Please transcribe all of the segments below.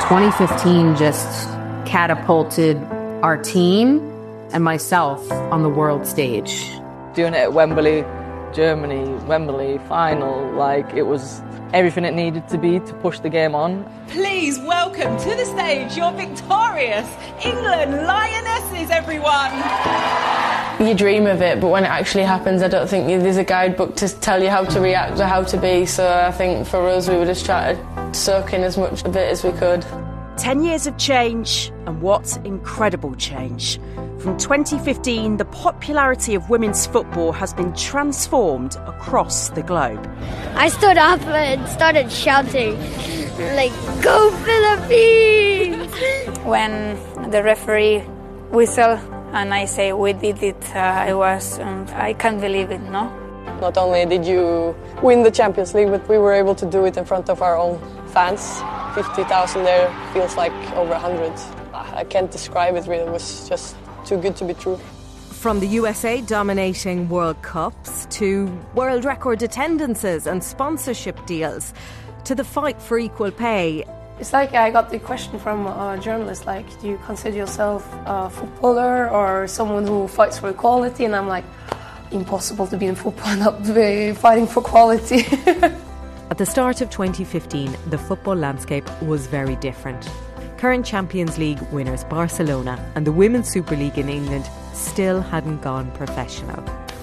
2015 just catapulted our team and myself on the world stage. Doing it at Wembley, Germany, Wembley final, like it was everything it needed to be to push the game on. Please welcome to the stage your victorious England Lionesses, everyone! You dream of it, but when it actually happens, I don't think there's a guidebook to tell you how to react or how to be. So I think for us, we were just trying to soak in as much of it as we could. 10 years of change, and what incredible change. From 2015, the popularity of women's football has been transformed across the globe. I stood up and started shouting, like, "Go Philippines!" When the referee whistled and I say we did it, I can't believe it, no? Not only did you win the Champions League, but we were able to do it in front of our own fans. 50,000 there feels like over 100. I can't describe it really, it was just too good to be true. From the USA dominating World Cups to world record attendances and sponsorship deals to the fight for equal pay. It's like I got the question from a journalist, like, do you consider yourself a footballer or someone who fights for equality? And I'm like, impossible to be in football and not be fighting for quality. At the start of 2015, the football landscape was very different. Current Champions League winners Barcelona and the Women's Super League in England still hadn't gone professional.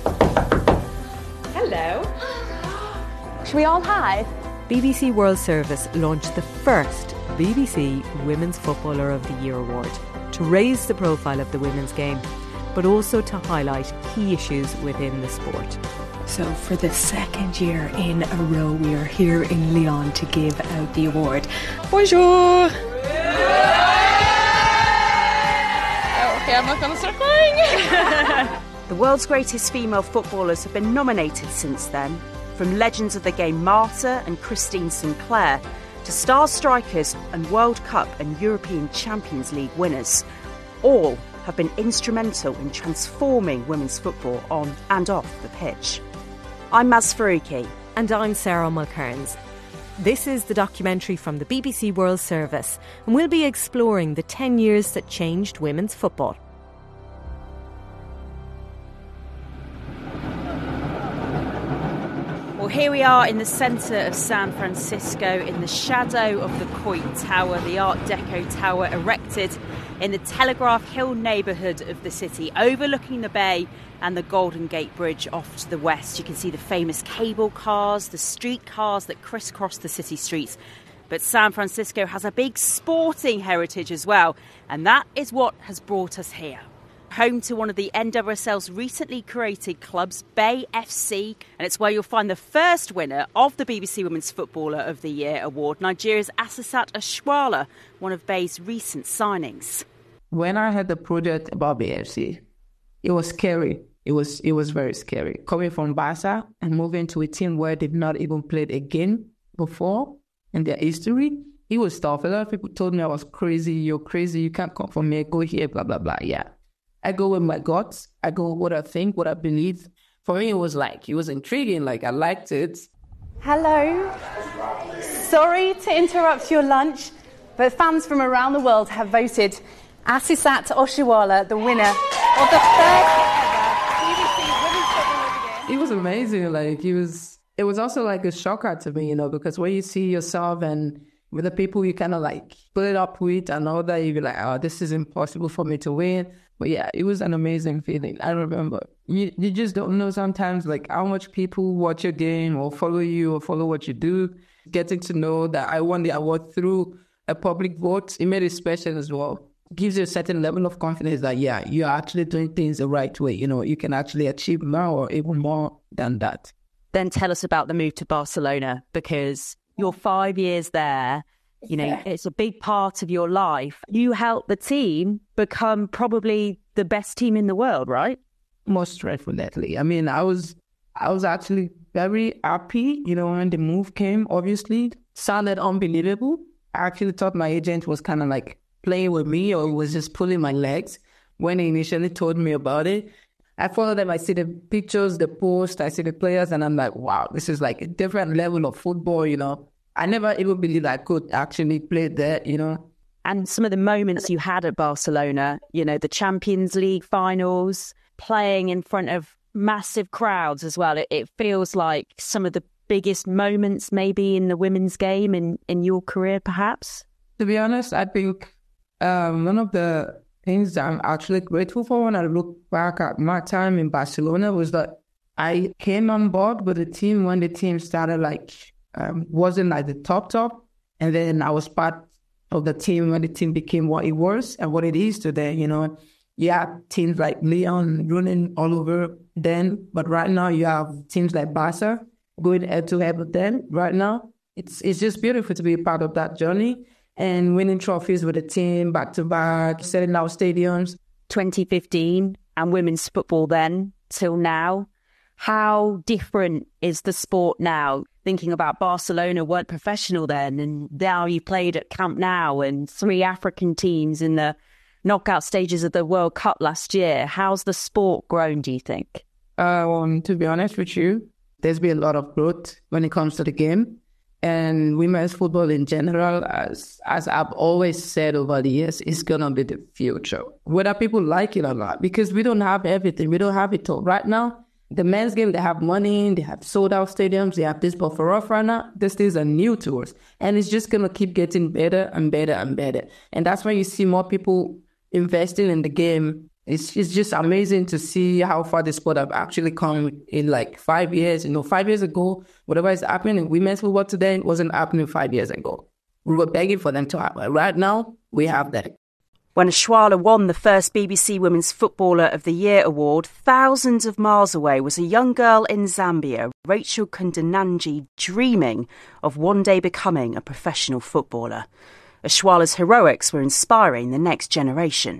Hello. Should we all hide? BBC World Service launched the first BBC Women's Footballer of the Year award to raise the profile of the women's game, but also to highlight key issues within the sport. So for the second year in a row, we are here in Lyon to give out the award. Bonjour! Okay, I'm not going to start crying. The world's greatest female footballers have been nominated since then, from legends of the game Marta and Christine Sinclair to star strikers and World Cup and European Champions League winners. All have been instrumental in transforming women's football on and off the pitch. I'm Maz Faruqi. And I'm Sarah Mulcairns. This is the documentary from the BBC World Service, and we'll be exploring the 10 years that changed women's football. Well, here we are in the centre of San Francisco, in the shadow of the Coit Tower, the Art Deco tower erected in the Telegraph Hill neighbourhood of the city, overlooking the bay and the Golden Gate Bridge off to the west. You can see the famous cable cars, the streetcars that crisscross the city streets. But San Francisco has a big sporting heritage as well, and that is what has brought us here. Home to one of the NWSL's recently created clubs, Bay FC, and it's where you'll find the first winner of the BBC Women's Footballer of the Year award, Nigeria's Asisat Oshoala, one of Bay's recent signings. When I had the project about Bay FC, it was scary. It was very scary. Coming from Barca and moving to a team where they've not even played a game before in their history, it was tough. A lot of people told me I was crazy. You're crazy. You can't come from here. Go here, blah, blah, blah. Yeah. I go with my guts. I go with what I think, what I believe. For me, it was intriguing. Like, I liked it. Hello. Sorry to interrupt your lunch, but fans from around the world have voted Asisat Oshoala the winner of the first BBC Women's Footballer of the Year. It was amazing. Like, it was also like a shocker to me, because when you see yourself and with the people you kind of like put it up with and all that, you'd be like, oh, this is impossible for me to win. But yeah, it was an amazing feeling. I remember. You just don't know sometimes like how much people watch your game or follow you or follow what you do. Getting to know that I won the award through a public vote, it made it special as well. Gives you a certain level of confidence that, yeah, you're actually doing things the right way. You can actually achieve more or even more than that. Then tell us about the move to Barcelona, because you're 5 years there. It's a big part of your life. You helped the team become probably the best team in the world, right? Most definitely. I mean, I was actually very happy, when the move came, obviously. Sounded unbelievable. I actually thought my agent was kind of like playing with me or was just pulling my legs when he initially told me about it. I follow them, I see the pictures, the posts, I see the players, and I'm like, wow, this is like a different level of football, I never even believed I could actually play there, And some of the moments you had at Barcelona, you know, the Champions League finals, playing in front of massive crowds as well. It feels like some of the biggest moments maybe in the women's game in your career, perhaps? To be honest, I think one of the things that I'm actually grateful for when I look back at my time in Barcelona was that I came on board with the team when the team started wasn't like the top. And then I was part of the team when the team became what it was and what it is today, you know. You have teams like Lyon running all over then, but right now you have teams like Barca going head-to-head with them right now. It's just beautiful to be a part of that journey and winning trophies with the team back-to-back, selling out stadiums. 2015 and women's football then till now. How different is the sport now? Thinking about Barcelona weren't professional then, and now you played at Camp Nou and 3 African teams in the knockout stages of the World Cup last year. How's the sport grown, do you think? To be honest with you, there's been a lot of growth when it comes to the game. And women's football in general, as I've always said over the years, is going to be the future. Whether people like it or not, because we don't have everything. We don't have it all. Right now, the men's game, they have money, they have sold-out stadiums, they have this, but for us right now, these things are new to us. And it's just going to keep getting better and better and better. And that's why you see more people investing in the game. It's just amazing to see how far the sport have actually come in 5 years. 5 years ago, whatever is happening in women's football today wasn't happening 5 years ago. We were begging for them to happen. Right now, we have that. When Oshoala won the first BBC Women's Footballer of the Year award, thousands of miles away was a young girl in Zambia, Rachel Kundananji, dreaming of one day becoming a professional footballer. Oshoala's heroics were inspiring the next generation.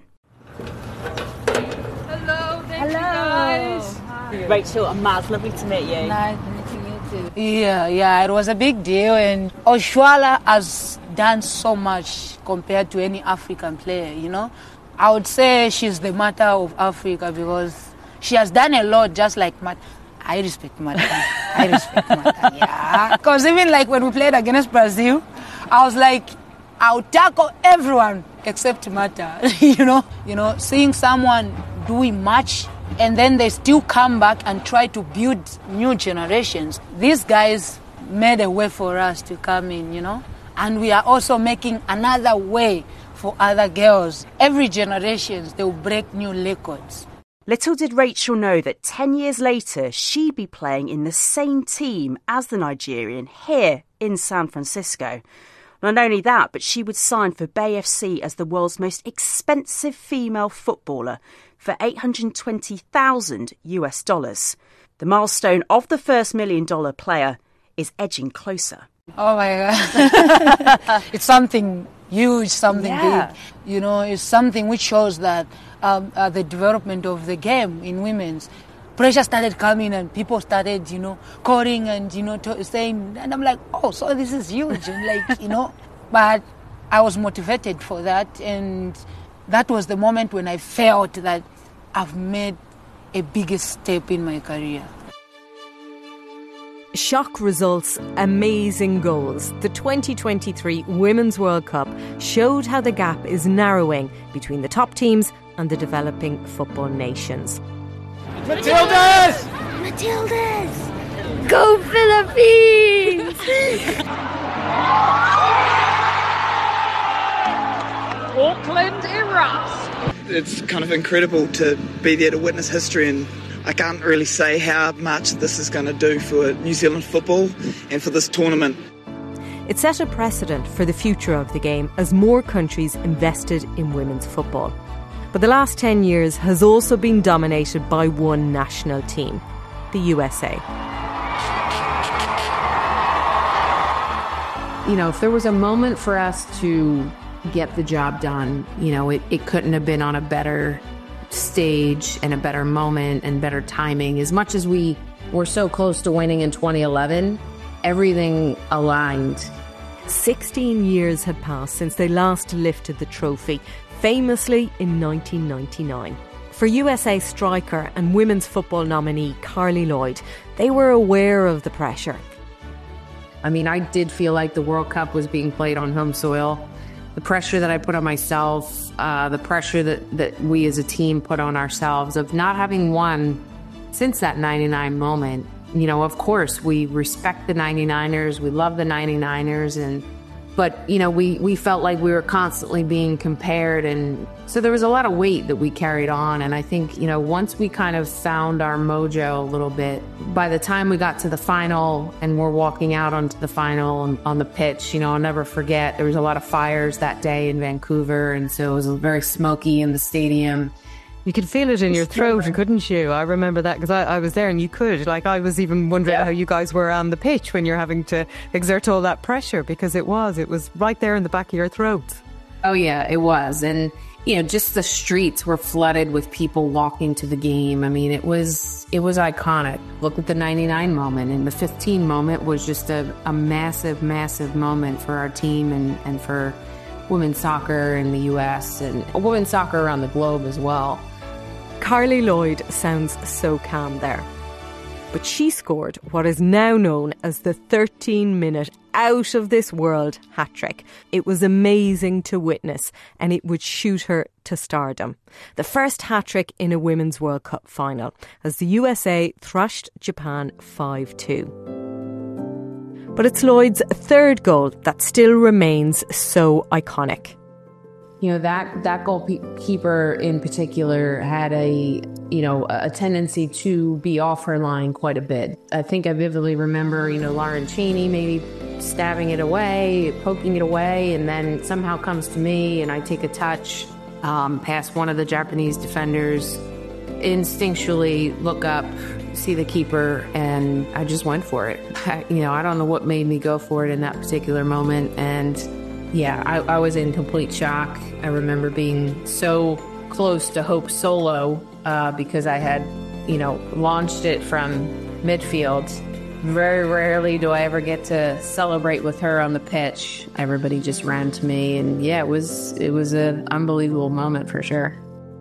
Hello, thank you guys. Hi. Rachel and Maz, lovely to meet you. Nice meeting you too. Yeah, it was a big deal, and Oshoala has done so much compared to any African player, you know. I would say she's the mother of Africa because she has done a lot, just like Martha. I respect Martha. Yeah. Because even when we played against Brazil, I was like, I'll tackle everyone except Martha. you know, seeing someone doing much and then they still come back and try to build new generations. These guys made a way for us to come in, you know. And we are also making another way for other girls. Every generation, they will break new records. Little did Rachel know that 10 years later, she'd be playing in the same team as the Nigerian here in San Francisco. Not only that, but she would sign for Bay FC as the world's most expensive female footballer for $820,000. The milestone of the first $1 million player is edging closer. Oh my God. It's something huge, something big. You know, it's something which shows that the development of the game in women's. Pressure started coming and people started, calling and, saying, and I'm like, oh, so this is huge. And but I was motivated for that. And that was the moment when I felt that I've made a biggest step in my career. Shock results, amazing goals. The 2023 Women's World Cup showed how the gap is narrowing between the top teams and the developing football nations. Matildas! Matildas! Go Philippines! Auckland erupts. It's kind of incredible to be there to witness history, and I can't really say how much this is going to do for New Zealand football and for this tournament. It set a precedent for the future of the game as more countries invested in women's football. But the last 10 years has also been dominated by one national team, the USA. If there was a moment for us to get the job done, it couldn't have been on a better stage and a better moment and better timing. As much as we were so close to winning in 2011, everything aligned. 16 years had passed since they last lifted the trophy, famously in 1999. For USA striker and women's football nominee Carly Lloyd, they were aware of the pressure. I did feel like the World Cup was being played on home soil. the pressure that I put on myself, the pressure that we as a team put on ourselves of not having won since that 99 moment. You know, of course, we respect the 99ers, we love the 99ers, but, you know, we felt like we were constantly being compared, and so there was a lot of weight that we carried on. And I think, you know, once we kind of found our mojo a little bit, by the time we got to the final and we're walking out onto the final and on the pitch, you know, I'll never forget, there was a lot of fires that day in Vancouver, and so it was very smoky in the stadium. You could feel it in your throat, couldn't you? I remember that because I was there and you could. Like, I was even wondering how you guys were on the pitch when you're having to exert all that pressure, because it was right there in the back of your throats. Oh, yeah, it was. And, you know, just the streets were flooded with people walking to the game. I mean, it was iconic. Look at the 99 moment, and the 15 moment was just a massive, massive moment for our team and for women's soccer in the U.S. and women's soccer around the globe as well. Carly Lloyd sounds so calm there. But she scored what is now known as the 13-minute out-of-this-world hat-trick. It was amazing to witness, and it would shoot her to stardom. The first hat-trick in a Women's World Cup final, as the USA thrashed Japan 5-2. But it's Lloyd's third goal that still remains so iconic. You know, that goalkeeper in particular had a tendency to be off her line quite a bit. I think I vividly remember, you know, Lauren Cheney maybe stabbing it away, poking it away, and then somehow comes to me and I take a touch past one of the Japanese defenders, instinctually look up, see the keeper, and I just went for it. I don't know what made me go for it in that particular moment, and yeah, I was in complete shock. I remember being so close to Hope Solo because I had, you know, launched it from midfield. Very rarely do I ever get to celebrate with her on the pitch. Everybody just ran to me, and yeah, it was an unbelievable moment for sure.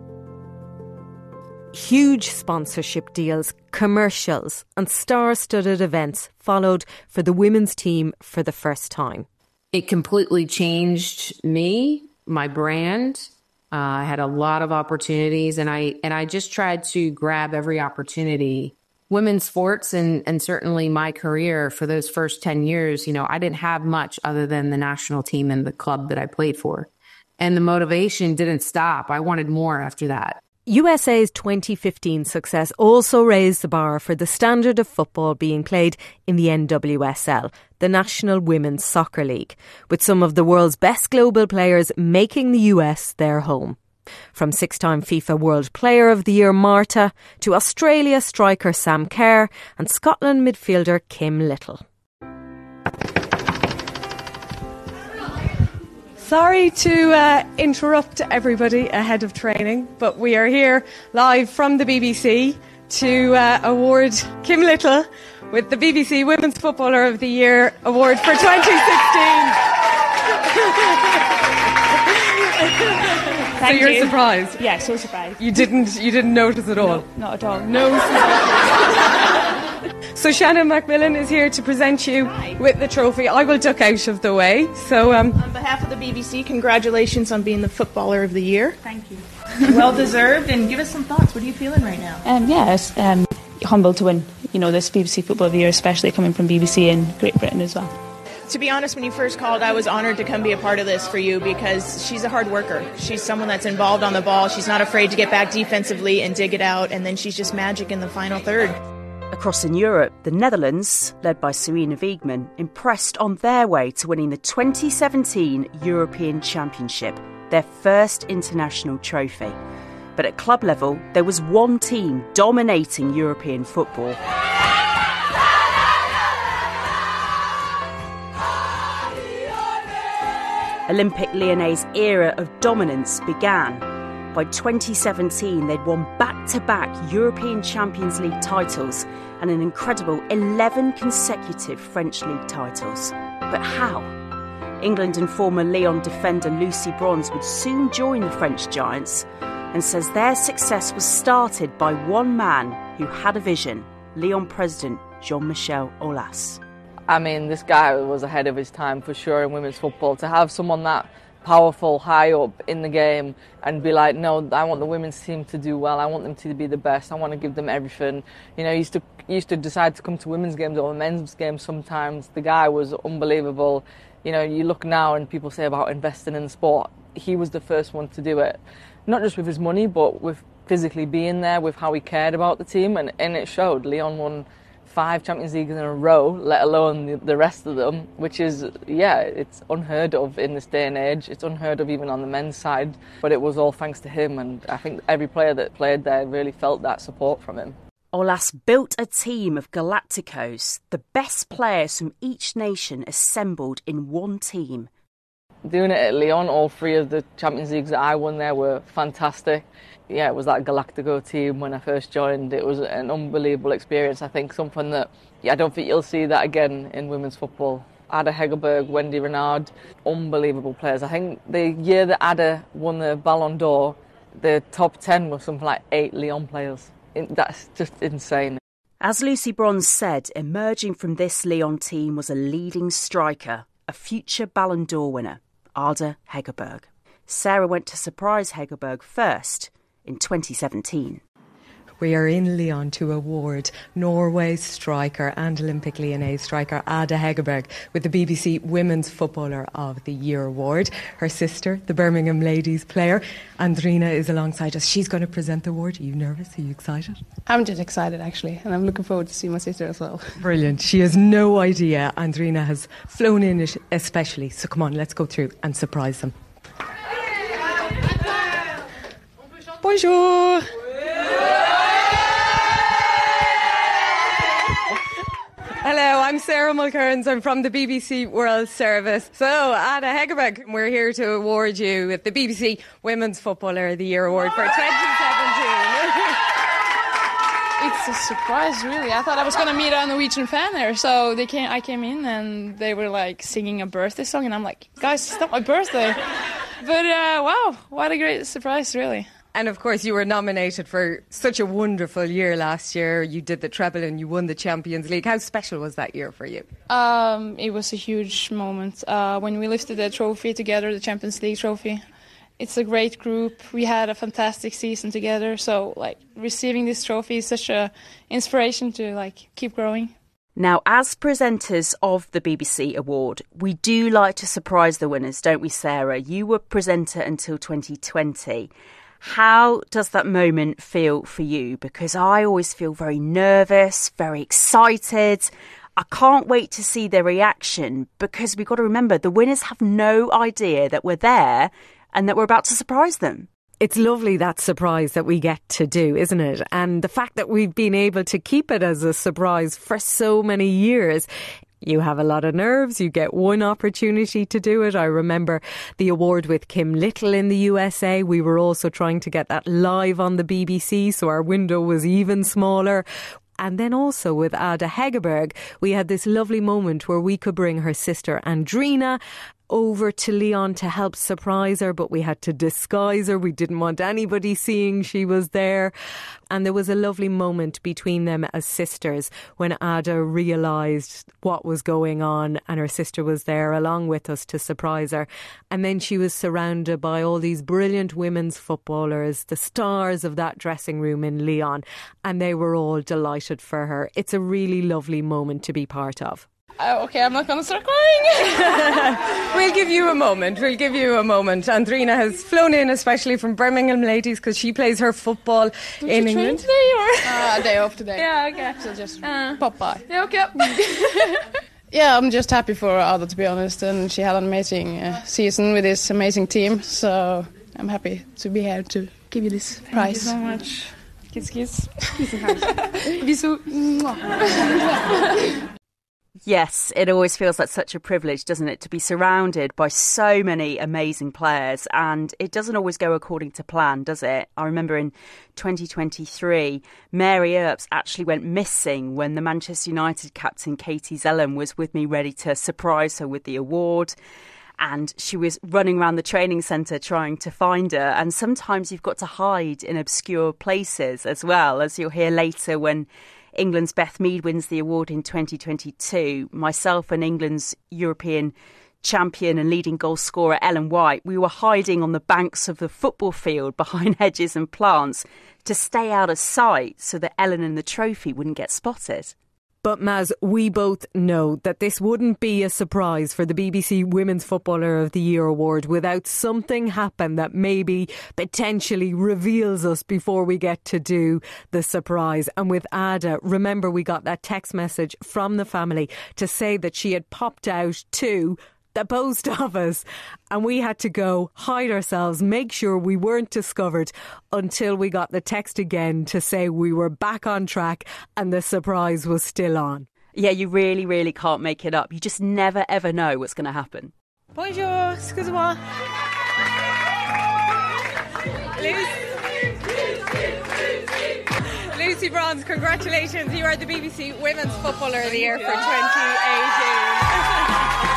Huge sponsorship deals, commercials and star-studded events followed for the women's team for the first time. It completely changed me, my brand. I had a lot of opportunities, and I just tried to grab every opportunity. Women's sports and certainly my career for those first 10 years, you know, I didn't have much other than the national team and the club that I played for. And the motivation didn't stop. I wanted more after that. USA's 2015 success also raised the bar for the standard of football being played in the NWSL, the National Women's Soccer League, with some of the world's best global players making the US their home. From six-time FIFA World Player of the Year Marta to Australia striker Sam Kerr and Scotland midfielder Kim Little. Sorry to interrupt everybody ahead of training, but we are here live from the BBC to award Kim Little with the BBC Women's Footballer of the Year award for 2016. Thank so you're you. Surprised? Yeah, so surprised. You didn't notice at all? No, not at all. No. So Shannon Macmillan is here to present you with the trophy. I will duck out of the way. So, on behalf of the BBC, congratulations on being the Footballer of the Year. Thank you. Well deserved. And give us some thoughts. What are you feeling right now? Yes, humbled to win. You know, this BBC Footballer of the Year, especially coming from BBC in Great Britain as well. To be honest, when you first called, I was honoured to come be a part of this for you because she's a hard worker. She's someone that's involved on the ball. She's not afraid to get back defensively and dig it out. And then she's just magic in the final third. Across in Europe, the Netherlands, led by Sarina Wiegman, impressed on their way to winning the 2017 European Championship, their first international trophy. But at club level, there was one team dominating European football. Olympique Lyonnais' era of dominance began. By 2017, they'd won back-to-back European Champions League titles and an incredible 11 consecutive French League titles. But how? England and former Lyon defender Lucy Bronze would soon join the French Giants and says their success was started by one man who had a vision, Lyon president Jean-Michel Aulas. I mean, this guy was ahead of his time for sure in women's football. To have someone that powerful, high up in the game and be like, no, I want the women's team to do well. I want them to be the best. I want to give them everything. You know, he used to decide to come to women's games or men's games sometimes. The guy was unbelievable. You know, you look now and people say about investing in sport. He was the first one to do it. Not just with his money, but with physically being there, with how he cared about the team. And it showed. Lyon won 5 Champions Leagues in a row, let alone the rest of them, which is, it's unheard of in this day and age. It's unheard of even on the men's side, but it was all thanks to him, and I think every player that played there really felt that support from him. Aulas built a team of Galacticos, the best players from each nation assembled in one team. Doing it at Lyon, all 3 of the Champions Leagues that I won there were fantastic. Yeah, it was that Galactico team when I first joined. It was an unbelievable experience. I think something that, I don't think you'll see that again in women's football. Ada Hegerberg, Wendy Renard, unbelievable players. I think the year that Ada won the Ballon d'Or, the top 10 was something like 8 Lyon players. That's just insane. As Lucy Bronze said, emerging from this Lyon team was a leading striker, a future Ballon d'Or winner, Ada Hegerberg. Sarah went to surprise Hegerberg first in 2017. We are in Lyon to award Norway's striker and Olympic Lyonnais striker Ada Hegerberg with the BBC Women's Footballer of the Year award. Her sister, the Birmingham Ladies player, Andrina, is alongside us. She's going to present the award. Are you nervous? Are you excited? I'm just excited, actually, and I'm looking forward to see my sister as well. Brilliant. She has no idea. Andrina has flown in especially. So come on, let's go through and surprise them. Bonjour. Hello, I'm Sarah Mulcairns. I'm from the BBC World Service. So, Ada Hegerberg, we're here to award you with the BBC Women's Footballer of the Year award for 2017. It's a surprise, really. I thought I was going to meet a Norwegian fan there. So I came in and they were like singing a birthday song, and I'm like, guys, it's not my birthday. But wow, what a great surprise, really. And of course, you were nominated for such a wonderful year last year. You did the treble and you won the Champions League. How special was that year for you? It was a huge moment when we lifted the trophy together, the Champions League trophy. It's a great group. We had a fantastic season together. So, receiving this trophy is such an inspiration to, keep growing. Now, as presenters of the BBC Award, we do like to surprise the winners, don't we, Sarah? You were presenter until 2020. How does that moment feel for you? Because I always feel very nervous, very excited. I can't wait to see their reaction, because we've got to remember the winners have no idea that we're there and that we're about to surprise them. It's lovely, that surprise that we get to do, isn't it? And the fact that we've been able to keep it as a surprise for so many years. You have a lot of nerves. You get one opportunity to do it. I remember the award with Kim Little in the USA. We were also trying to get that live on the BBC, so our window was even smaller. And then also with Ada Hegerberg, we had this lovely moment where we could bring her sister Andrina over to Lyon to help surprise her, but we had to disguise her. We didn't want anybody seeing she was there. And there was a lovely moment between them as sisters when Ada realised what was going on, and her sister was there along with us to surprise her. And then she was surrounded by all these brilliant women's footballers, the stars of that dressing room in Lyon, and they were all delighted for her. It's a really lovely moment to be part of. Okay, I'm not going to start crying. We'll give you a moment. Andrina has flown in especially from Birmingham Ladies because she plays her football in England. Today or? Day off today. Yeah, okay. So just pop by. Yeah, okay. Yeah, I'm just happy for Ada, to be honest. And she had an amazing season with this amazing team. So I'm happy to be here to give you this prize. Thank you so much. Kiss, kiss. Kiss and hugs. Bisous. Yes, it always feels like such a privilege, doesn't it, to be surrounded by so many amazing players, and it doesn't always go according to plan, does it? I remember in 2023, Mary Earps actually went missing when the Manchester United captain Katie Zelem was with me ready to surprise her with the award. And she was running around the training centre trying to find her. And sometimes you've got to hide in obscure places as well, as you'll hear later when England's Beth Mead wins the award in 2022. Myself and England's European champion and leading goal scorer Ellen White, we were hiding on the banks of the football field behind hedges and plants to stay out of sight so that Ellen and the trophy wouldn't get spotted. But Maz, we both know that this wouldn't be a surprise for the BBC Women's Footballer of the Year award without something happen that maybe potentially reveals us before we get to do the surprise. And with Ada, remember we got that text message from the family to say that she had popped out to the post office and we had to go hide ourselves, make sure we weren't discovered until we got the text again to say we were back on track and the surprise was still on. Yeah, you really, really can't make it up. You just never, ever know what's going to happen. Bonjour, excusez-moi. Lucy Bronze, congratulations. You are the BBC Women's Footballer of the Year for 2018.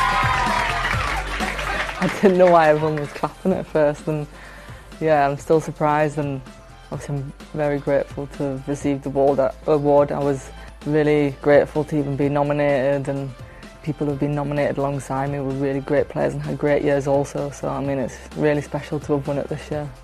I didn't know why everyone was clapping at first, and yeah, I'm still surprised, and obviously I'm very grateful to have received the award. I was really grateful to even be nominated, and people who've been nominated alongside me were really great players and had great years also, so I mean it's really special to have won it this year.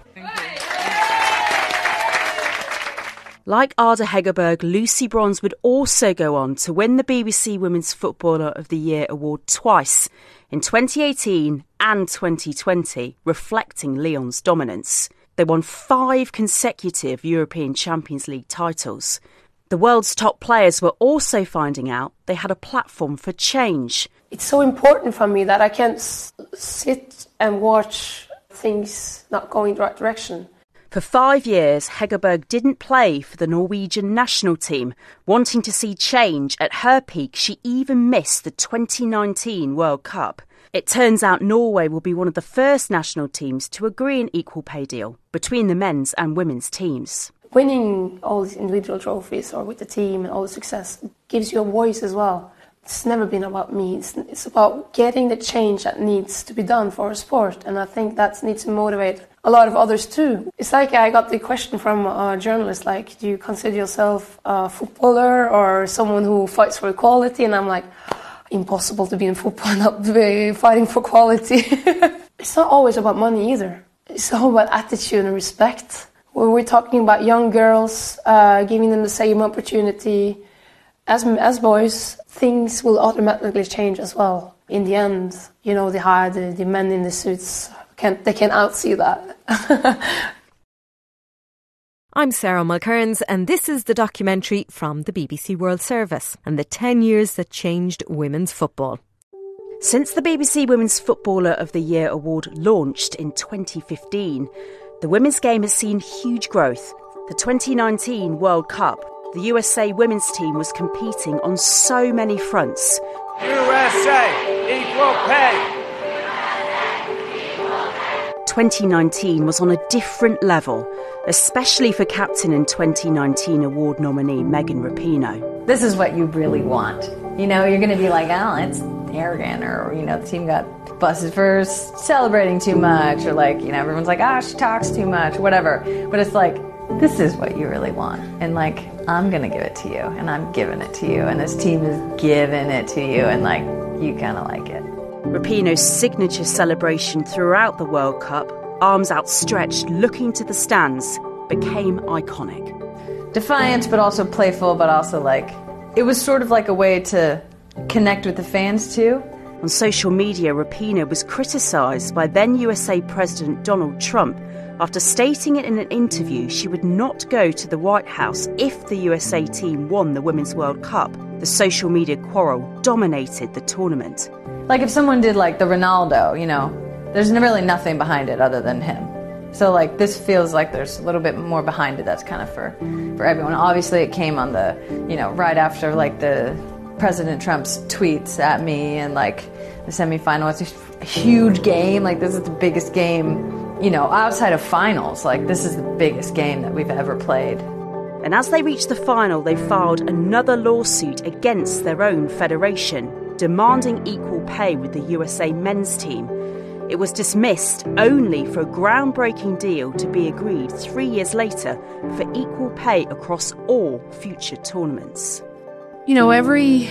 Like Ada Hegerberg, Lucy Bronze would also go on to win the BBC Women's Footballer of the Year award twice, in 2018 and 2020, reflecting Lyon's dominance. They won 5 consecutive European Champions League titles. The world's top players were also finding out they had a platform for change. It's so important for me that I can't sit and watch things not going the right direction. For 5 years, Hegerberg didn't play for the Norwegian national team. Wanting to see change at her peak, she even missed the 2019 World Cup. It turns out Norway will be one of the first national teams to agree an equal pay deal between the men's and women's teams. Winning all these individual trophies or with the team and all the success gives you a voice as well. It's never been about me. It's about getting the change that needs to be done for a sport, and I think that needs to motivate a lot of others too. It's like I got the question from a journalist, like, do you consider yourself a footballer or someone who fights for equality? And I'm like, impossible to be in football and not be fighting for quality. It's not always about money either. It's all about attitude and respect. When we're talking about young girls, giving them the same opportunity as boys, things will automatically change as well. In the end, you know, the men in the suits, they can outsee that. I'm Sarah Mulcairns and this is the documentary from the BBC World Service and the 10 years that changed women's football. Since the BBC Women's Footballer of the Year award launched in 2015, the women's game has seen huge growth. The 2019 World Cup, the USA women's team was competing on so many fronts. USA, equal pay. 2019 was on a different level, especially for captain and 2019 award nominee Megan Rapinoe. This is what you really want. You know, you're going to be like, oh, it's arrogant, or, you know, the team got busted for celebrating too much, or like, you know, everyone's like, ah, she talks too much, whatever. But it's like, this is what you really want. And like, I'm going to give it to you, and I'm giving it to you, and this team is giving it to you, and like, you kind of like it. Rapinoe's signature celebration throughout the World Cup, arms outstretched, looking to the stands, became iconic. Defiant, but also playful, but also like, it was sort of like a way to connect with the fans too. On social media, Rapinoe was criticised by then USA President Donald Trump after stating in an interview she would not go to the White House if the USA team won the Women's World Cup. The social media quarrel dominated the tournament. Like if someone did like the Ronaldo, you know, there's really nothing behind it other than him. So like this feels like there's a little bit more behind it that's kind of for everyone. Obviously it came on the, you know, right after like the President Trump's tweets at me and like the semifinal. It's a huge game. Like this is the biggest game, you know, outside of finals. Like this is the biggest game that we've ever played. And as they reached the final, they filed another lawsuit against their own federation, demanding equal pay with the USA men's team. It was dismissed only for a groundbreaking deal to be agreed 3 years later for equal pay across all future tournaments. You know, every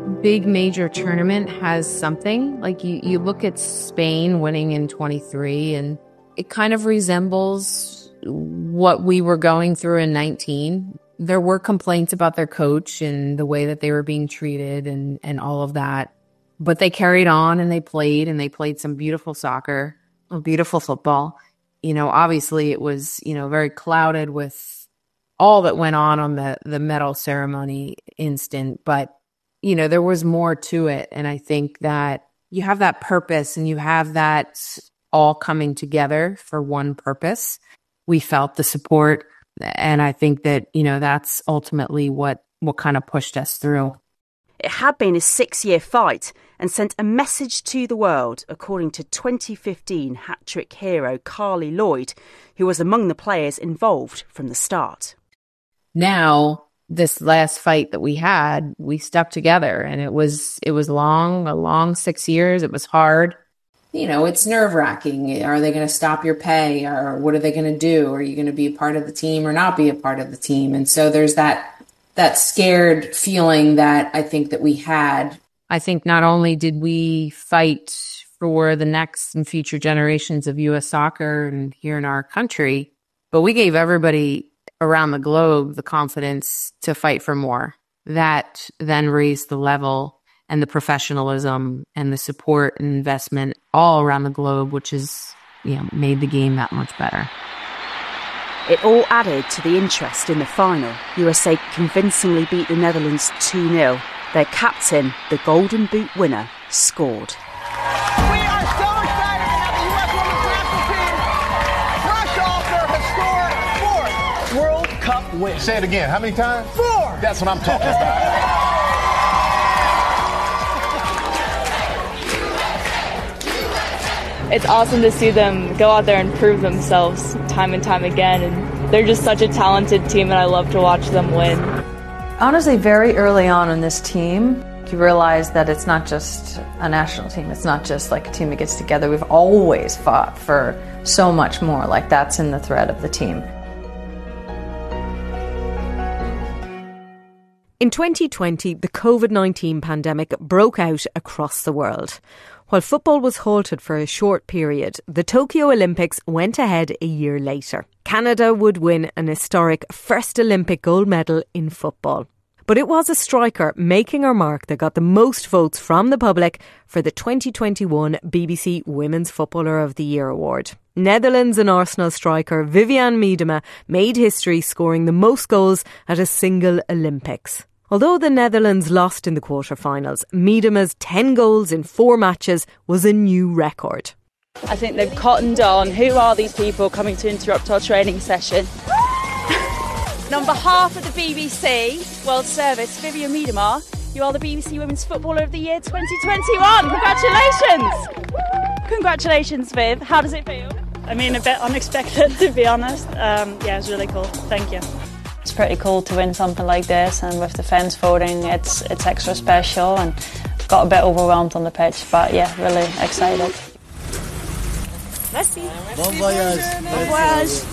big major tournament has something. Like you look at Spain winning in 23, and it kind of resembles what we were going through in 19. There were complaints about their coach and the way that they were being treated and all of that. But they carried on and they played some beautiful soccer, beautiful football. You know, obviously it was, you know, very clouded with all that went on the medal ceremony instant. But, you know, there was more to it. And I think that you have that purpose and you have that all coming together for one purpose. We felt the support. And I think that, you know, that's ultimately what kind of pushed us through. It had been a 6-year fight and sent a message to the world, according to 2015 hat-trick hero Carly Lloyd, who was among the players involved from the start. Now, this last fight that we had, we stuck together, and it was a long 6 years. It was hard. You know, it's nerve-wracking. Are they going to stop your pay, or what are they going to do? Are you going to be a part of the team or not be a part of the team? And so there's that scared feeling that I think that we had. I think not only did we fight for the next and future generations of U.S. soccer and here in our country, but we gave everybody around the globe the confidence to fight for more. That then raised the level and the professionalism and the support and investment all around the globe, which has, you know, made the game that much better. It all added to the interest in the final. USA convincingly beat the Netherlands 2-0. Their captain, the Golden Boot winner, scored. We are so excited to have the U.S. women's national team fresh off their historic 4th World Cup win. Say it again. How many times? 4. That's what I'm talking about. It's awesome to see them go out there and prove themselves time and time again. And they're just such a talented team, and I love to watch them win. Honestly, very early on in this team, you realize that it's not just a national team. It's not just like a team that gets together. We've always fought for so much more. Like, that's in the thread of the team. In 2020, the COVID-19 pandemic broke out across the world. While football was halted for a short period, the Tokyo Olympics went ahead a year later. Canada would win an historic first Olympic gold medal in football. But it was a striker making her mark that got the most votes from the public for the 2021 BBC Women's Footballer of the Year award. Netherlands and Arsenal striker Vivianne Miedema made history, scoring the most goals at a single Olympics. Although the Netherlands lost in the quarter-finals, Miedema's 10 goals in 4 matches was a new record. I think they've cottoned on. Who are these people coming to interrupt our training session? And on behalf of the BBC World Service, Vivianne Miedema, you are the BBC Women's Footballer of the Year 2021. Congratulations! Congratulations, Viv. How does it feel? I mean, a bit unexpected, to be honest. Yeah, it's really cool. Thank you. It's pretty cool to win something like this, and with the fans voting, it's extra special, and got a bit overwhelmed on the pitch, but yeah, really excited. Merci. Bon voyage. Bon voyage.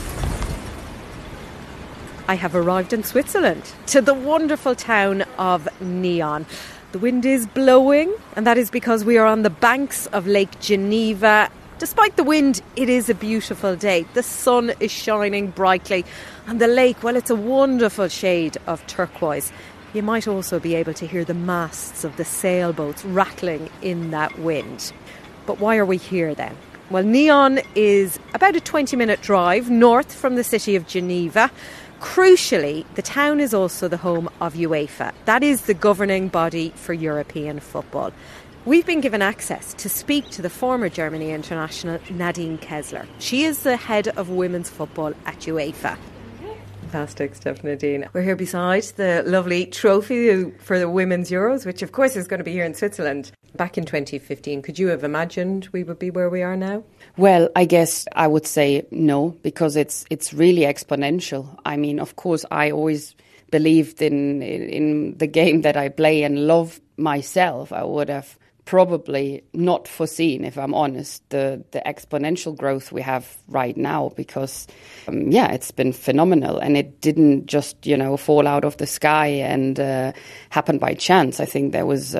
I have arrived in Switzerland, to the wonderful town of Nyon. The wind is blowing, and that is because we are on the banks of Lake Geneva. Despite the wind, it is a beautiful day. The sun is shining brightly, and the lake, well, it's a wonderful shade of turquoise. You might also be able to hear the masts of the sailboats rattling in that wind. But why are we here then? Well, Nyon is about a 20-minute drive north from the city of Geneva. Crucially, the town is also the home of UEFA. That is the governing body for European football. We've been given access to speak to the former Germany international Nadine Kessler. She is the head of women's football at UEFA. Fantastic stuff, Nadine. We're here beside the lovely trophy for the Women's Euros, which of course is going to be here in Switzerland. Back in 2015, could you have imagined we would be where we are now? Well, I guess I would say no, because it's really exponential. I mean, of course, I always believed in the game that I play and love myself. I would have probably not foreseen, if I'm honest, the exponential growth we have right now, because, it's been phenomenal, and it didn't just, fall out of the sky and happen by chance. I think there was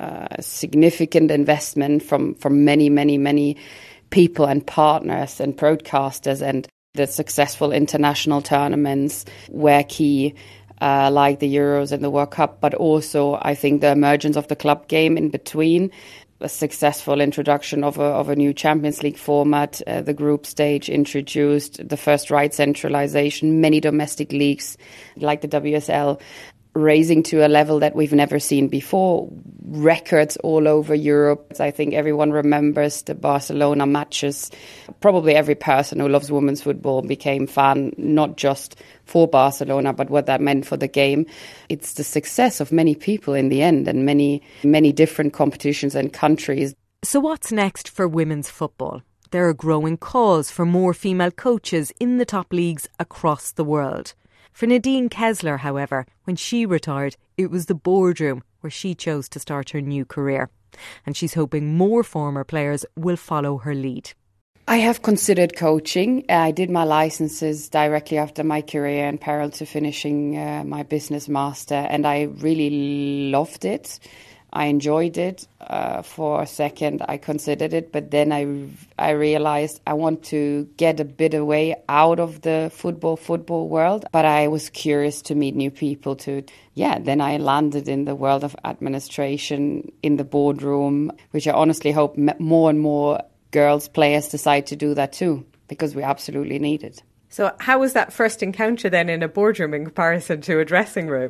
significant investment from many, many, many people and partners and broadcasters, and the successful international tournaments were key, like the Euros and the World Cup, but also I think the emergence of the club game in between, a successful introduction of a new Champions League format, the group stage introduced, the first right centralization, many domestic leagues like the WSL raising to a level that we've never seen before, records all over Europe. I think everyone remembers the Barcelona matches. Probably every person who loves women's football became fan, not just for Barcelona, but what that meant for the game. It's the success of many people in the end, and many, many different competitions and countries. So what's next for women's football? There are growing calls for more female coaches in the top leagues across the world. For Nadine Kessler, however, when she retired, it was the boardroom where she chose to start her new career. And she's hoping more former players will follow her lead. I have considered coaching. I did my licenses directly after my career in parallel to finishing my business master, and I really loved it. I enjoyed it for a second. I considered it, but then I realized I want to get a bit away out of the football world. But I was curious to meet new people. Then I landed in the world of administration, in the boardroom, which I honestly hope more and more girls players decide to do that too, because we absolutely need it. So how was that first encounter then in a boardroom in comparison to a dressing room?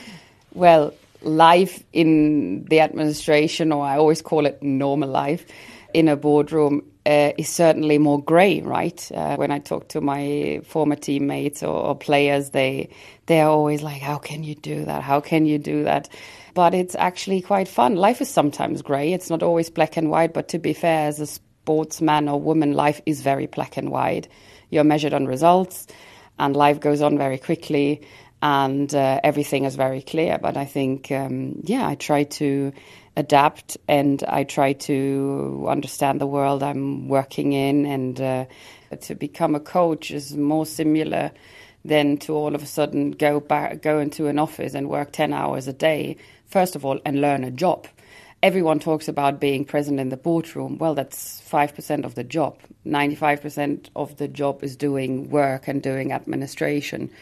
Well, life in the administration, or I always call it normal life, in a boardroom is certainly more grey, right? When I talk to my former teammates or players, they're always like, how can you do that? How can you do that? But it's actually quite fun. Life is sometimes grey. It's not always black and white, but to be fair, as a sportsman or woman, life is very black and white. You're measured on results, and life goes on very quickly, and everything is very clear. But I think, I try to adapt, and I try to understand the world I'm working in, and to become a coach is more similar than to all of a sudden go into an office and work 10 hours a day, first of all, and learn a job. Everyone talks about being present in the boardroom. Well, that's 5% of the job. 95% of the job is doing work and doing administration.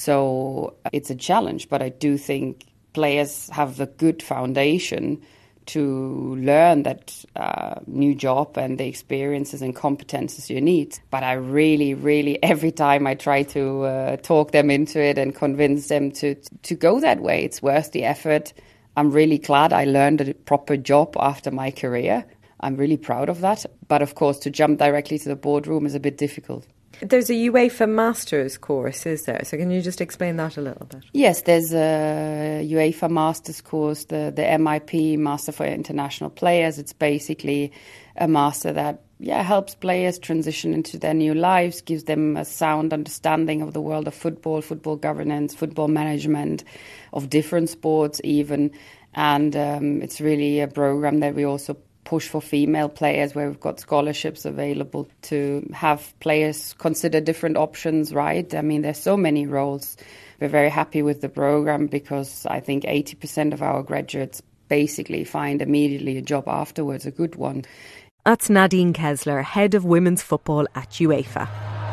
So it's a challenge, but I do think players have the good foundation to learn that new job and the experiences and competences you need. But I really, really, every time I try to talk them into it and convince them to go that way, it's worth the effort. I'm really glad I learned a proper job after my career. I'm really proud of that. But of course, to jump directly to the boardroom is a bit difficult. There's a UEFA Masters course, is there? So can you just explain that a little bit? Yes, there's a UEFA Masters course, the MIP, Master for International Players. It's basically a master that helps players transition into their new lives, gives them a sound understanding of the world of football governance, football management, of different sports even. And it's really a program that we also push for female players, where we've got scholarships available to have players consider different options, right? I mean, there's so many roles. We're very happy with the program because I think 80% of our graduates basically find immediately a job afterwards, a good one. That's Nadine Kessler, head of women's football at UEFA.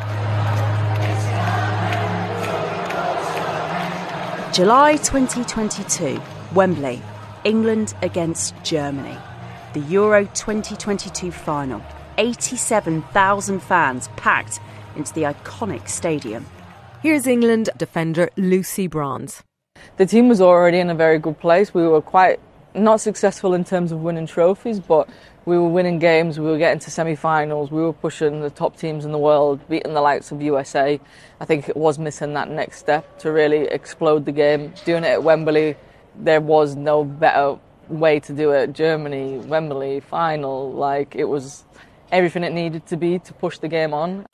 July 2022, Wembley, England against Germany. The Euro 2022 final. 87,000 fans packed into the iconic stadium. Here's England defender Lucy Bronze. The team was already in a very good place. We were quite not successful in terms of winning trophies, but we were winning games, we were getting to semi-finals, we were pushing the top teams in the world, beating the likes of USA. I think it was missing that next step to really explode the game. Doing it at Wembley, there was no better way to do it. Germany, Wembley, final, it was everything it needed to be to push the game on.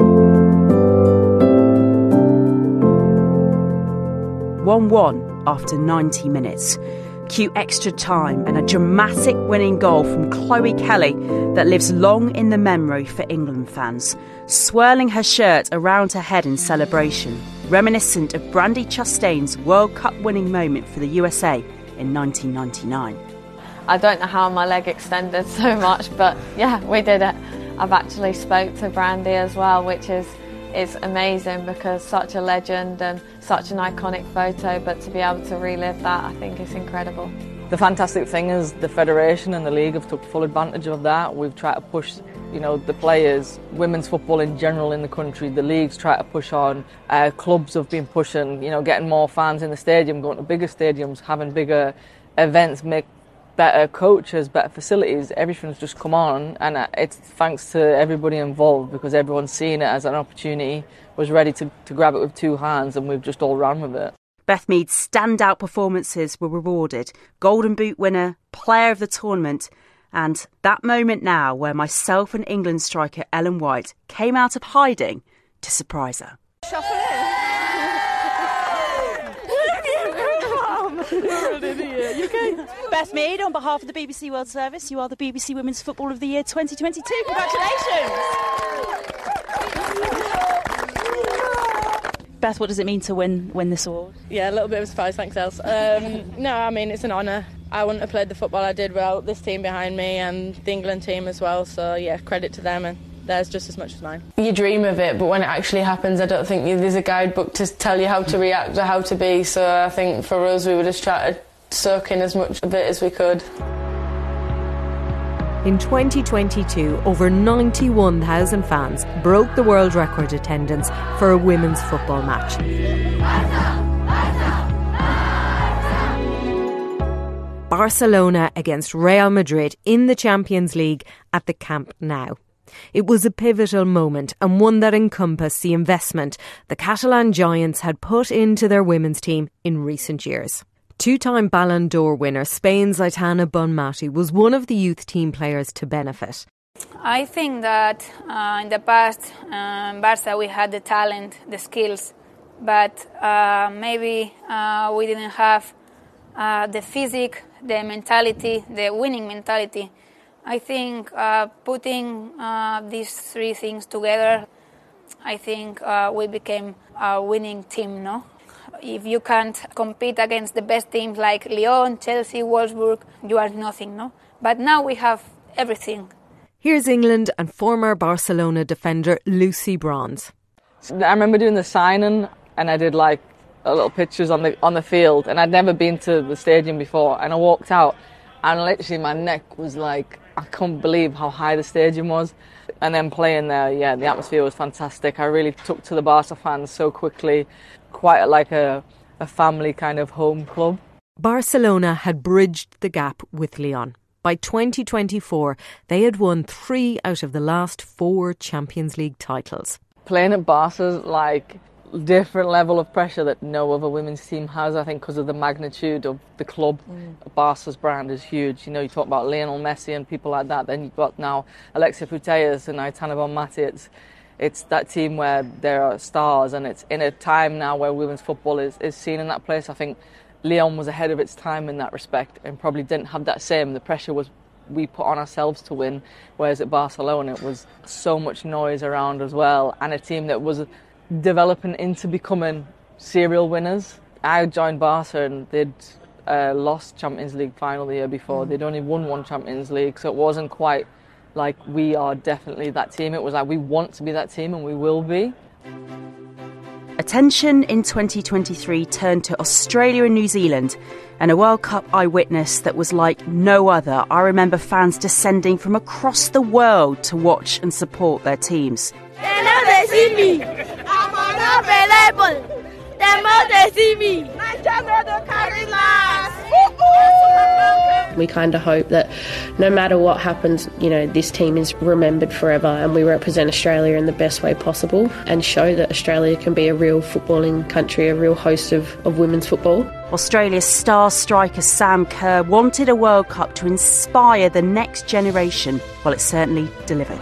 1-1 after 90 minutes. Cue extra time and a dramatic winning goal from Chloe Kelly that lives long in the memory for England fans, swirling her shirt around her head in celebration, reminiscent of Brandi Chastain's World Cup winning moment for the USA in 1999. I don't know how my leg extended so much, but yeah, we did it. I've actually spoke to Brandi as well, which is amazing because such a legend and such an iconic photo, but to be able to relive that, I think is incredible. The fantastic thing is the Federation and the League have took full advantage of that. We've tried to push, the players, women's football in general in the country, the leagues try to push on, clubs have been pushing, getting more fans in the stadium, going to bigger stadiums, having bigger events, make better coaches, better facilities, everything's just come on, and it's thanks to everybody involved because everyone's seen it as an opportunity, was ready to grab it with two hands, and we've just all run with it. Beth Mead's standout performances were rewarded. Golden Boot winner, player of the tournament, and that moment now where myself and England striker Ellen White came out of hiding to surprise her. Beth Mead, on behalf of the BBC World Service, you are the BBC Women's Footballer of the Year 2022. Congratulations! Beth, what does it mean to win this award? Yeah, a little bit of a surprise, thanks, Els. No, I mean, it's an honour. I wouldn't have played the football I did without this team behind me and the England team as well, so yeah, credit to them, and theirs just as much as mine. You dream of it, but when it actually happens, I don't think there's a guidebook to tell you how to react or how to be, so I think for us we would just try to soak in as much of it as we could. In 2022, over 91,000 fans broke the world record attendance for a women's football match. Barcelona against Real Madrid in the Champions League at the Camp Nou. It was a pivotal moment and one that encompassed the investment the Catalan giants had put into their women's team in recent years. Two-time Ballon d'Or winner Spain's Aitana Bonmati was one of the youth team players to benefit. I think that in the past, in Barca, we had the talent, the skills, but maybe we didn't have the physique, the mentality, the winning mentality. I think putting these three things together, I think we became a winning team, no? If you can't compete against the best teams like Lyon, Chelsea, Wolfsburg, you are nothing, no? But now we have everything. Here's England and former Barcelona defender Lucy Bronze. I remember doing the signing, and I did like a little pictures on the field, and I'd never been to the stadium before, and I walked out, and literally my neck was like, I couldn't believe how high the stadium was. And then playing there, yeah, the atmosphere was fantastic. I really took to the Barca fans so quickly, quite like a family kind of home club. Barcelona had bridged the gap with Lyon. By 2024, they had won 3 out of the last 4 Champions League titles. Playing at Barca's like different level of pressure that no other women's team has, I think, because of the magnitude of the club. Barca's brand is huge. You talk about Lionel Messi and people like that, then you've got now Alexia Putellas and Aitana Bonmati. It's that team where there are stars, and it's in a time now where women's football is seen in that place. I think Lyon was ahead of its time in that respect and probably didn't have that same. The pressure was we put on ourselves to win, whereas at Barcelona it was so much noise around as well, and a team that was developing into becoming serial winners. I joined Barca and they'd lost Champions League final the year before. They'd only won 1 Champions League, so it wasn't quite like we are definitely that team. It was like we want to be that team and we will be. Attention in 2023 turned to Australia and New Zealand, and a World Cup eyewitness that was like no other. I remember fans descending from across the world to watch and support their teams. They know they see me. I'm unavailable. The more they see me. We kind of hope that no matter what happens, this team is remembered forever, and we represent Australia in the best way possible and show that Australia can be a real footballing country, a real host of women's football. Australia's star striker Sam Kerr wanted a World Cup to inspire the next generation. Well, it certainly delivered.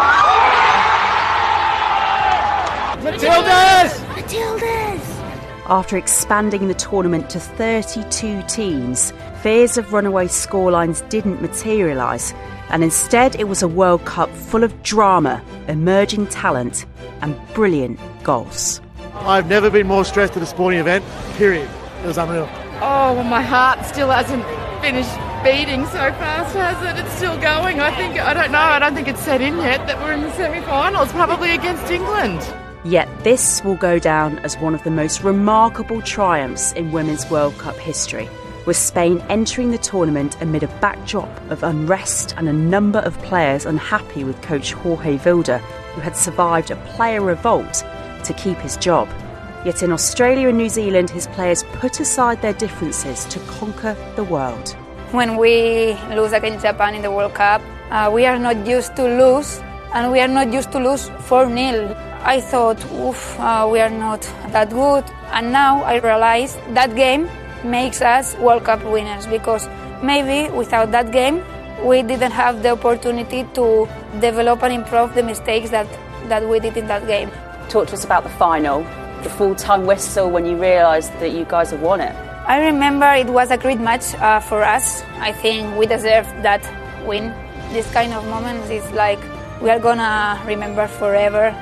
Matildas! Matildas! After expanding the tournament to 32 teams, fears of runaway scorelines didn't materialise, and instead it was a World Cup full of drama, emerging talent and brilliant goals. I've never been more stressed at a sporting event, period. It was unreal. Oh, well, my heart still hasn't finished beating so fast, has it? It's still going. I don't think it's set in yet that we're in the semi-finals, probably against England. Yet this will go down as one of the most remarkable triumphs in Women's World Cup history, with Spain entering the tournament amid a backdrop of unrest and a number of players unhappy with coach Jorge Vilda, who had survived a player revolt to keep his job. Yet in Australia and New Zealand, his players put aside their differences to conquer the world. When we lose against Japan in the World Cup, we are not used to lose, and we are not used to lose 4-0. I thought, we are not that good. And now I realize that game makes us World Cup winners, because maybe without that game, we didn't have the opportunity to develop and improve the mistakes that we did in that game. Talk to us about the final, the full-time whistle when you realised that you guys had won it. I remember it was a great match for us. I think we deserved that win. This kind of moments is like we are gonna remember forever.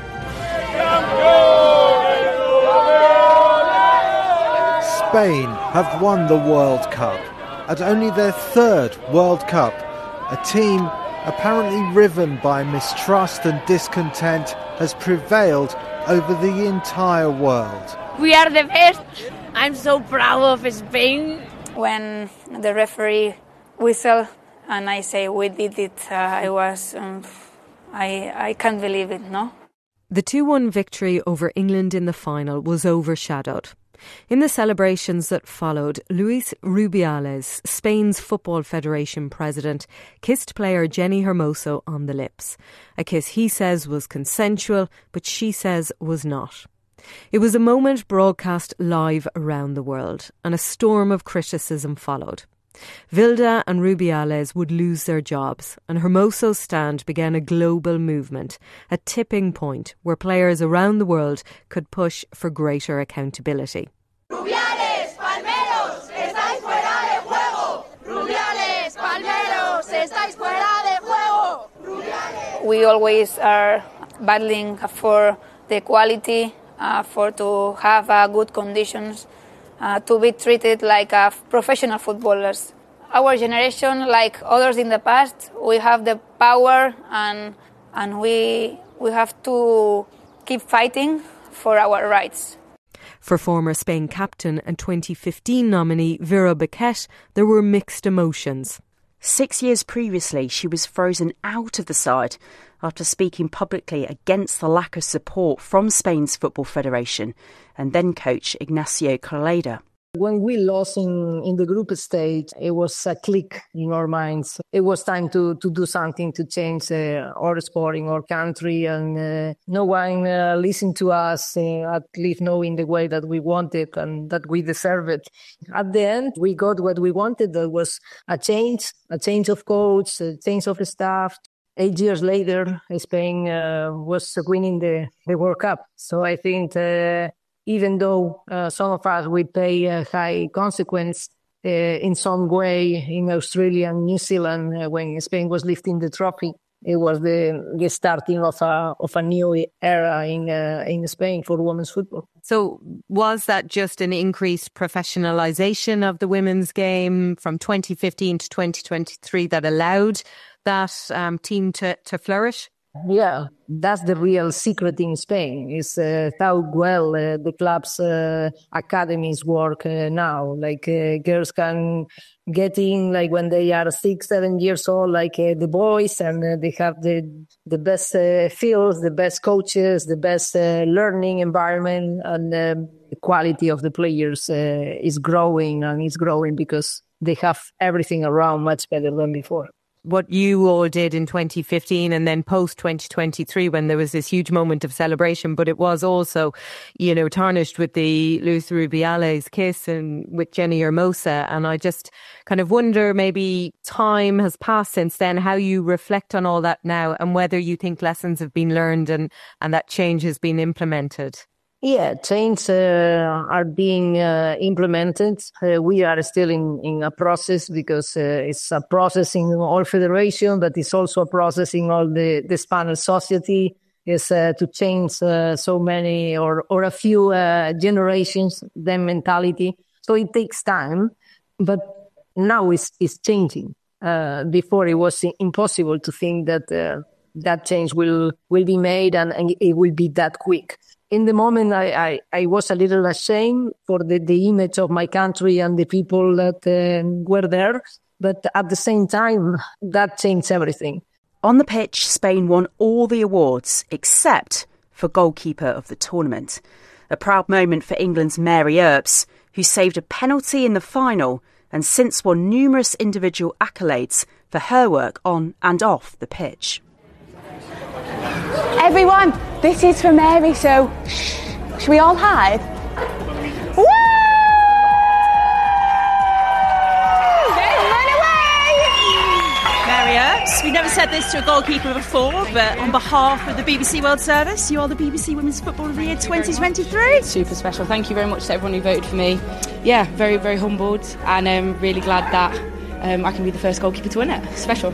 Spain have won the World Cup. At only their third World Cup, a team apparently riven by mistrust and discontent has prevailed over the entire world. We are the best. I'm so proud of Spain. When the referee whistled and I say we did it, I can't believe it, no? The 2-1 victory over England in the final was overshadowed. In the celebrations that followed, Luis Rubiales, Spain's Football Federation president, kissed player Jenni Hermoso on the lips. A kiss he says was consensual, but she says was not. It was a moment broadcast live around the world, and a storm of criticism followed. Vilda and Rubiales would lose their jobs, and Hermoso's stand began a global movement, a tipping point where players around the world could push for greater accountability. Rubiales, Palmeros, estáis fuera de juego. Rubiales, Palmeros, estáis fuera de juego. Rubiales. We always are battling for the equality, for to have good conditions, to be treated like professional footballers. Our generation, like others in the past, we have the power and we have to keep fighting for our rights. For former Spain captain and 2015 nominee Vera Bequet, there were mixed emotions. 6 years previously, she was frozen out of the side after speaking publicly against the lack of support from Spain's Football Federation and then coach Ignacio Correda. When we lost in the group stage, it was a click in our minds. It was time to do something to change our sport in our country, and no one listened to us, at least knowing the way that we wanted and that we deserve it. At the end, we got what we wanted. There was a change of coach, a change of staff. 8 years later, Spain was winning the World Cup. So I think even though some of us we pay a high consequence in some way in Australia and New Zealand when Spain was lifting the trophy, it was the starting of a new era in Spain for women's football. So was that just an increased professionalisation of the women's game from 2015 to 2023 that allowed that team to flourish? Yeah, that's the real secret in Spain, is how well the club's academies work now. Like girls can get in like when they are 6-7 years old, like the boys, and they have the best fields, the best coaches, the best learning environment, and the quality of the players is growing, and it's growing because they have everything around much better than before. What you all did in 2015 and then post 2023 when there was this huge moment of celebration, but it was also, tarnished with the Luis Rubiales kiss and with Jenni Hermoso. And I just kind of wonder, maybe time has passed since then, how you reflect on all that now and whether you think lessons have been learned and that change has been implemented. Yeah, changes are being implemented. We are still in a process because it's a process in all federation, but it's also a process in all the Spanish society. Is to change so many or a few generations, the mentality. So it takes time, but now it's changing. Before it was impossible to think that that change will be made and it will be that quick. In the moment, I was a little ashamed for the image of my country and the people that were there. But at the same time, that changed everything. On the pitch, Spain won all the awards except for goalkeeper of the tournament. A proud moment for England's Mary Earps, who saved a penalty in the final and since won numerous individual accolades for her work on and off the pitch. Everyone, this is for Mary, so should we all hide? Woo! Mary Earps, we've never said this to a goalkeeper before, but on behalf of the BBC World Service, you are the BBC Women's Footballer of the Year 2023. Super special. Thank you very much to everyone who voted for me. Yeah, very, very humbled, and I'm really glad that I can be the first goalkeeper to win it. Special.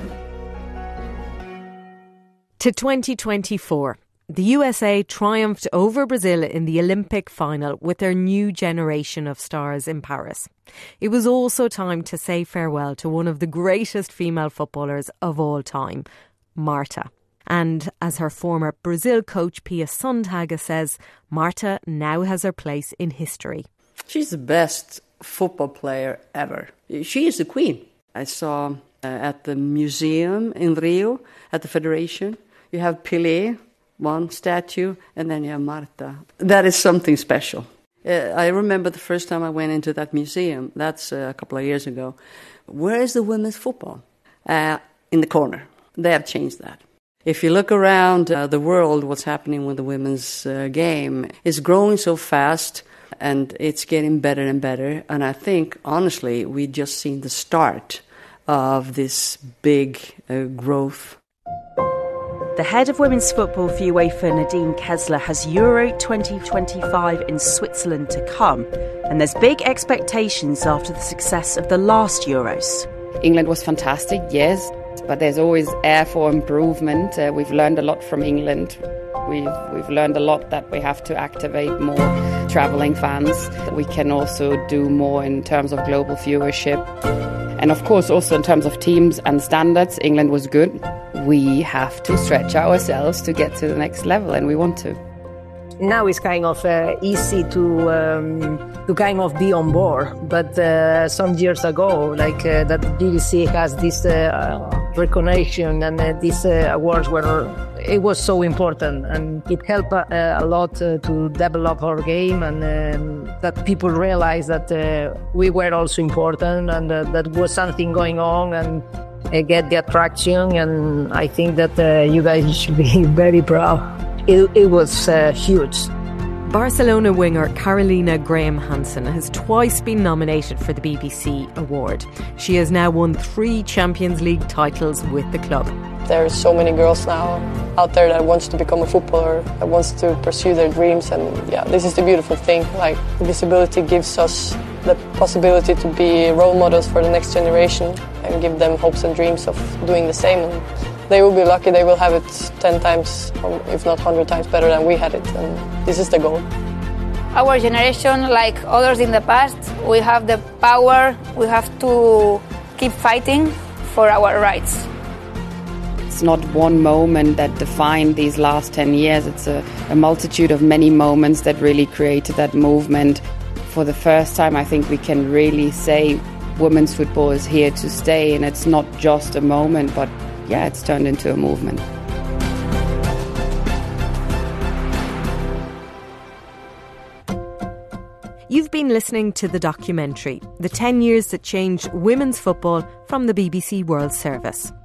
To 2024, the USA triumphed over Brazil in the Olympic final with their new generation of stars in Paris. It was also time to say farewell to one of the greatest female footballers of all time, Marta. And as her former Brazil coach Pia Sundhage says, Marta now has her place in history. She's the best football player ever. She is the queen. I saw at the museum in Rio, at the Federation, you have Pelé, one statue, and then you have Marta. That is something special. I remember the first time I went into that museum, that's a couple of years ago. Where is the women's football? In the corner. They have changed that. If you look around the world, what's happening with the women's game is growing so fast and it's getting better and better. And I think, honestly, we've just seen the start of this big growth. The head of women's football for UEFA, Nadine Kessler, has Euro 2025 in Switzerland to come, and there's big expectations after the success of the last Euros. England was fantastic, yes, but there's always air for improvement. We've learned a lot from England. We've learned a lot that we have to activate more travelling fans. We can also do more in terms of global viewership. And of course, also in terms of teams and standards, England was good. We have to stretch ourselves to get to the next level, and we want to. Now it's kind of easy to kind of be on board, but some years ago, like that BBC has this recognition and these awards were it was so important, and it helped a lot to develop our game, and that people realized that we were also important, and that was something going on, and get the attraction. And I think that you guys should be very proud. It was huge. Barcelona winger Carolina Graham Hansen has twice been nominated for the BBC award. She has now won 3 Champions League titles with the club. There are so many girls now out there that wants to become a footballer, that wants to pursue their dreams, and yeah, this is the beautiful thing. Like, visibility gives us the possibility to be role models for the next generation and give them hopes and dreams of doing the same. And they will be lucky, they will have it 10 times, or if not 100 times better than we had it, and this is the goal. Our generation, like others in the past, we have the power, we have to keep fighting for our rights. It's not one moment that defined these last 10 years. It's a multitude of many moments that really created that movement. For the first time, I think we can really say women's football is here to stay, and it's not just a moment, but yeah, it's turned into a movement. You've been listening to the documentary, The 10 Years That Changed Women's Football, from the BBC World Service.